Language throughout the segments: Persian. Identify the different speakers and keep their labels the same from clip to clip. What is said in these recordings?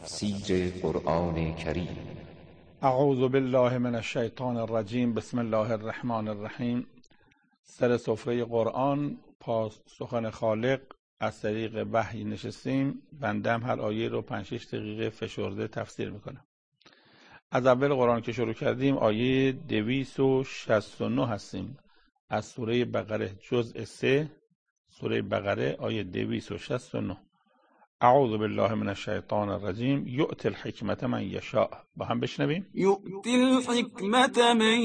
Speaker 1: تفسیر قرآن کریم.
Speaker 2: اعوذ بالله من الشیطان الرجیم. بسم الله الرحمن الرحیم. سر سفره قرآن پاس سخن خالق از طریق وحی نشستیم. بنده هم هر آیه رو 5-6 دقیقه فشرده تفسیر میکنم. از اول قرآن که شروع کردیم آیه 269 هستیم از سوره بقره، جزء 3 سوره بقره، آیه 269. اعوذ بالله من الشیطان الرجیم. یؤتی الحکمت من یشاء. با هم بشنویم.
Speaker 3: یؤتی الحکمت من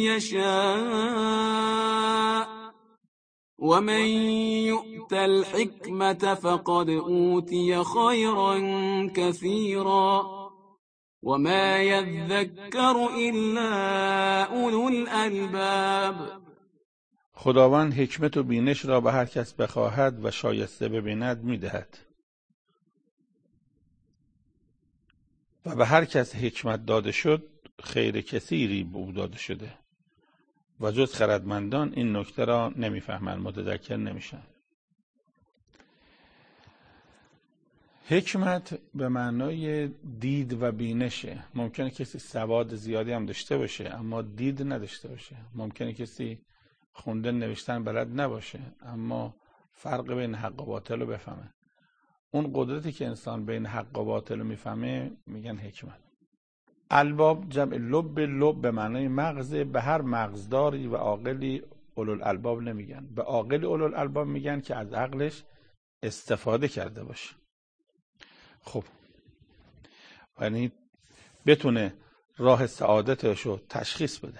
Speaker 3: یشاء و من یؤت الحکمت فقد اوتی خیرا کثیرا و ما یذکر الا اولو الالباب.
Speaker 2: خداوند حکمت و بینش را به هر کس بخواهد و شایسته ببیند میدهد و به هر کس حکمت داده شد خیر کثیری به او داده شده و جز خردمندان این نکته را نمیفهمند، متذکر نمیشن. حکمت به معنای دید و بینشه. ممکنه کسی سواد زیادی هم داشته باشه اما دید نداشته باشه. ممکنه کسی خوندن نوشتن بلد نباشه اما فرق بین حق و باطل رو بفهمه. اون قدرتی که انسان بین حق و باطل رو میفهمه میگن حکمت. الباب جمع لب، لب به معنای مغز. به هر مغزداری و عاقلی اولوالالباب نمیگن. به عاقل اولوالالباب میگن که از عقلش استفاده کرده باشه. خب یعنی بتونه راه سعادتش رو تشخیص بده.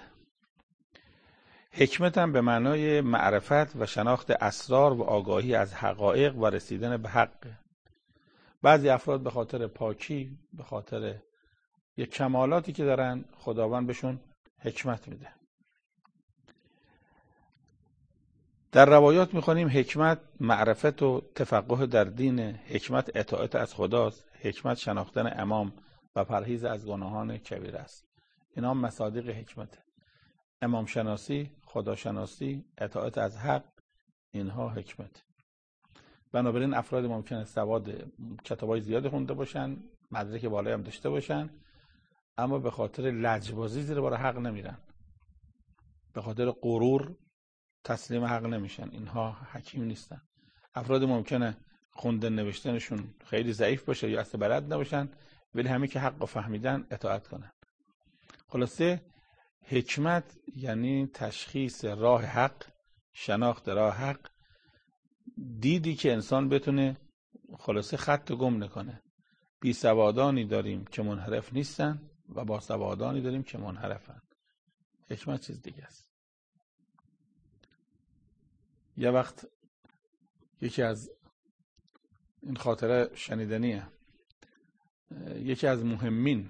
Speaker 2: حکمت هم به معنای معرفت و شناخت اسرار و آگاهی از حقایق و رسیدن به حق. بعضی افراد به خاطر پاکی، به خاطر یک کمالاتی که دارن، خداوند بهشون حکمت میده. در روایات میخونیم حکمت معرفت و تفقه در دین، حکمت اطاعت از خداست، حکمت شناختن امام و پرهیز از گناهان کبیره است. اینا هم مصادیق حکمته. امام شناسی، خدا شناسی، اطاعت از حق، اینها حکمت. بنابراین افراد ممکنه سواد کتابای زیاد خونده باشن، مدرک بالایی هم داشته باشن اما به خاطر لجبازی زیر بار حق نمیرن، به خاطر غرور تسلیم حق نمیشن. اینها حکیم نیستن. افراد ممکنه خوندن نوشتنشون خیلی ضعیف باشه یا اصلا بلد نباشن ولی همین که حق رو فهمیدن اطاعت کنن. خلاصه حکمت یعنی تشخیص راه حق، شناخت راه حق، دیدی که انسان بتونه خلاصه خط گم نکنه. بی سوادانی داریم که منحرف نیستن و با سوادانی داریم که منحرفن. حکمت چیز دیگه است. یه وقت یکی از این خاطره شنیدنیه، یکی از مهمین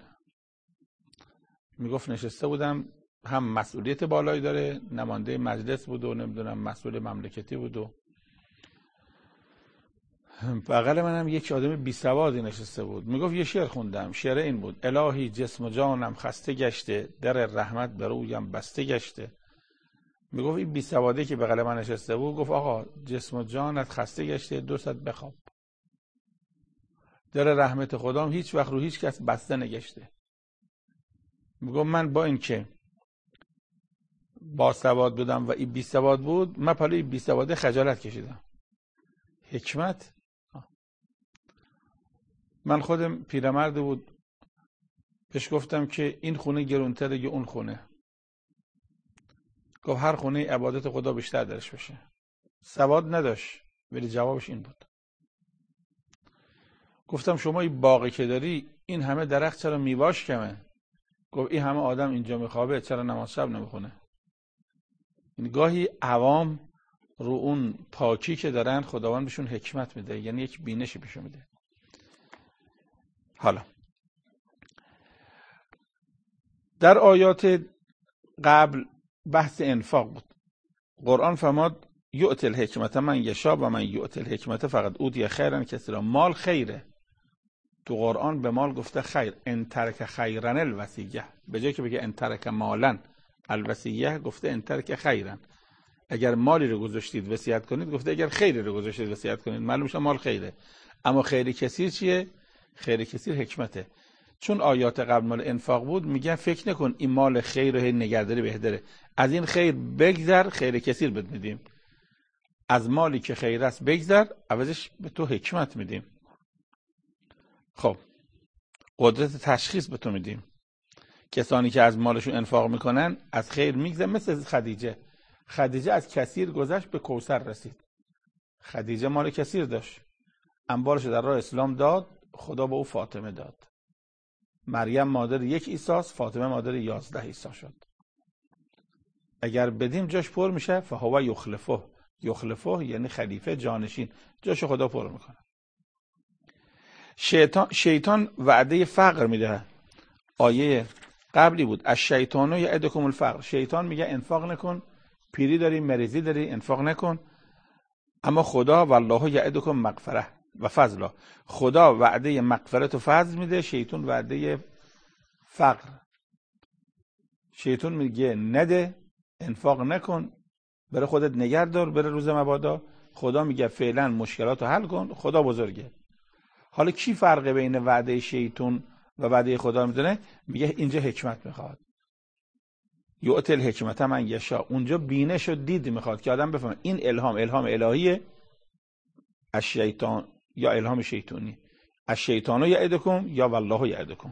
Speaker 2: میگفت نشسته بودم، هم مسئولیت بالایی داره، نماینده مجلس بود و نمیدونم مسئول مملکتی بود و بغل منم یک آدم بی سوادی نشسته بود. میگفت یه شعر خوندم، شعر این بود: الهی جسم و جانم خسته گشته، در رحمت بر رویم بسته گشته. میگفت این بی سوادی که بغل من نشسته بود گفت آقا جسم و جانت خسته گشته، 2 ساعت بخواب. در رحمت خدام هیچ وقت رو هیچ کس بسته نگشته. میگفت من با این که با سواد بودم و این بی سواد بود، من پالی بی سواده خجالت کشیدم. حکمت. من خودم پیرمرد بود، بهش گفتم که این خونه گرونتره یا اون خونه؟ گفت هر خونه عبادت خدا بیشتر درش بشه. سواد نداشت ولی جوابش این بود. گفتم شما این باغی که داری این همه درخت چرا میواش کمه؟ گفت این همه آدم اینجا میخوابه چرا نماز شب نمیخونه؟ این گاهی عوام رو اون پاکی که دارن خداوند بهشون حکمت میده، یعنی یک بینشی بهشون میده. حالا در آیات قبل بحث انفاق بود. قرآن فرماد یؤتی الحکمت من یشاء و من یؤتی الحکمت فقد اوتی خیرا کثیرا. مال خیره. تو قرآن به مال گفته خیر. ان ترک خیرا الوصیه، به جای که بگه ان ترک مالا الوصیه گفته ان ترک خیرا. اگر مالی رو گذاشتید وصیت کنید، گفته اگر خیری رو گذاشتید وصیت کنید. معلوم میشه مال خیره. اما خیر کثیر چیه؟ خیر کثیر حکمته. چون آیات قبل مال انفاق بود، میگن فکر نکن این مال خیر رو نگهداری بهتره، از این خیر بگذر، خیر کثیر بهت میدیم. از مالی که خیر است بگذر، عوضش به تو حکمت میدیم. خب قدرت تشخیص به تو میدیم. کسانی که از مالشون انفاق میکنن از خیر میگذر، مثل خدیجه از کثیر گذشت به کوثر رسید. خدیجه مال کثیر داشت، اموالش در راه اسلام داد، خدا به او فاطمه داد. مریم مادر 1 عیسی است، فاطمه مادر 11 عیسی شد. اگر بدیم جاش پر میشه. فهو یخلفه یعنی خلیفه، جانشین، جاش خدا پر میکنه. شیطان وعده فقر میده. آیه قبلی بود الشیطان یعدکم الفقر. شیطان میگه انفاق نکن، پیری داری، مریضی داری، انفاق نکن. اما خدا والله یعدکم مغفره و فضلا، خدا وعده مغفرت و فضل میده، شیطان وعده فقر. شیطان میگه نده، انفاق نکن، بره خودت نگه دار، بره روز مبادا. خدا میگه فعلا مشکلاتو حل کن، خدا بزرگه. حالا کی فرق بین وعده شیطان و وعده خدا میدونه؟ میگه اینجا حکمت میخواد. یؤتی الحکمت من یشاء، اونجا بینش و دید میخواد که آدم بفهمه این الهام الهیه از شیطان یا الهام شیطانی. از شیطانو یعدکم یا والله یعدکم.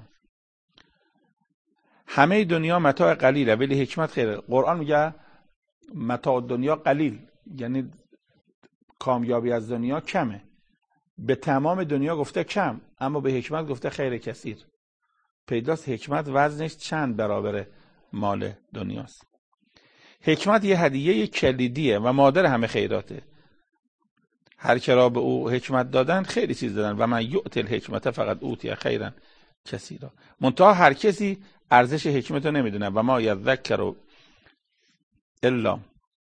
Speaker 2: همه دنیا متاع قلیله ولی حکمت خیره. قرآن میگه متاع دنیا قلیل، یعنی کامیابی از دنیا کمه. به تمام دنیا گفته کم، اما به حکمت گفته خیر کثیر. پیداست حکمت وزنش چند برابر مال دنیاست. حکمت یه هدیه کلیدیه و مادر همه خیراته. هر که را به او حکمت دادن خیلی چیز دادن. و من یؤتی الحکمت فقط اوتی خیرا کثیرا. منتها هر کسی ارزش حکمت رو نمیدونه. و ما یذکر الا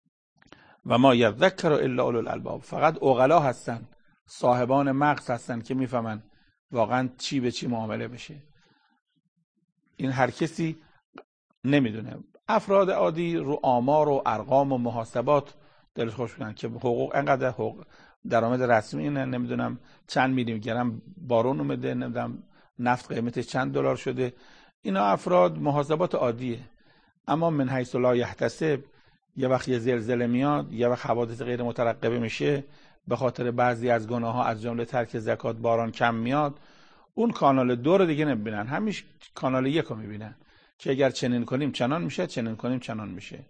Speaker 2: اولو الالباب. فقط عقلا هستن، صاحبان مغز هستن که میفهمن واقعا چی به چی معامله بشه. این هر کسی نمیدونه. افراد عادی رو آمار و ارقام و محاسبات دلش خوش میکنن که حقوق انقدر، حقوق درآمد رسمی اینه، نمیدونم چند میلی گرم بارون اومده، نمیدونم نفت قیمتش چند دلار شده. اینا افراد محاسبات عادیه. اما من حیث لا یحتسب، یه وقت یه زلزله میاد، یه وقت حوادث غیر مترقبه میشه، به خاطر بعضی از گناه ها از جمله ترک زکات باران کم میاد، اون کانال 2 رو دیگه نمیبینن، همیشه کانال 1 رو میبینن که اگر چنین کنیم چنان میشه، چنین کنیم چنان میشه.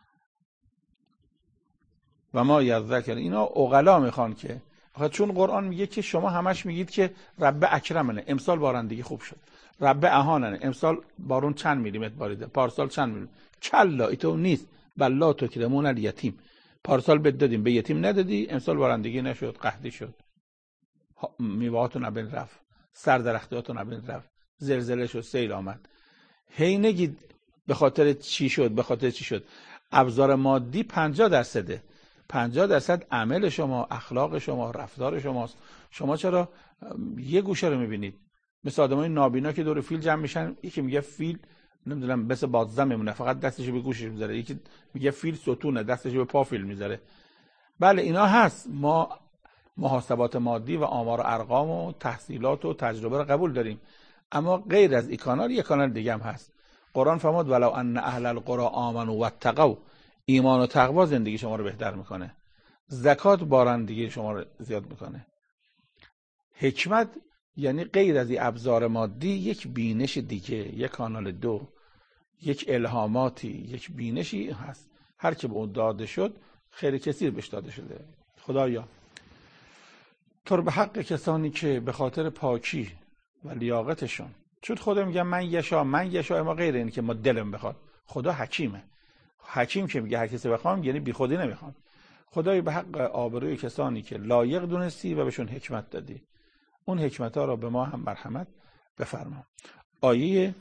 Speaker 2: و ما یذکر، اینا عقلا میخوان که چون قرآن میگه که شما همش میگید که رب اکرمنه، امسال بارندگی خوب شد، رب اهاننه، امسال بارون چند میلیمتر باریده، پارسال چند میلیمتر. کلا ایتو نیست، بل لا تکرمون الیتیم. پارسال بد دادیم به یتیم ندادی، امسال بارندگی نشد، قحطی شد، میوهاتون نبین رفت، سر درختیاتون نبین رفت، زلزله شد، سیل آمد. هی نگید به خاطر چی شد، به خاطر چی شد. ابزار مادی 50%، 50% عمل شما، اخلاق شما، رفتار شماست. شما چرا یه گوشه رو میبینید؟ مثل آدمای نابینا که دور فیل جمع میشن، یکی میگه فیل نمیدونم مثل بادزن میمونه، فقط دستشو به گوشش میذاره، یکی میگه فیل ستونه، دستشو به پا فیل میذاره. بله اینا هست. ما محاسبات مادی و آمار و ارقام و تحصیلات و تجربه رو قبول داریم، اما غیر از این کانال یک کانال دیگه هم هست. قرآن فرمود ولو ان اهل القرى آمنوا واتقوا، ایمان و تقوا زندگی شما رو بهتر میکنه، زکات بارندگی شما رو زیاد میکنه. حکمت یعنی غیر از این ابزار مادی یک بینش دیگه، یک کانال 2، یک الهاماتی، یک بینشی هست. هر که به اون داده شد خیر کثیر بهش داده شده. خدایا تو به حق کسانی که به خاطر پاکی و لیاقتشون، چون خدا میگه من یشا ما غیر این که ما دلم بخواد. خدا حکیمه. حکیم که میگه هر کسی بخوام یعنی بی خودی نمیخوام. خدای به حق آبروی کسانی که لایق دونستی و بهشون حکمت دادی، اون حکمت ها را به ما هم مرحمت بفرما. آیه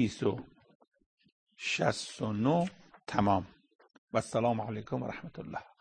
Speaker 2: 269 تمام. و السلام علیکم و رحمت الله.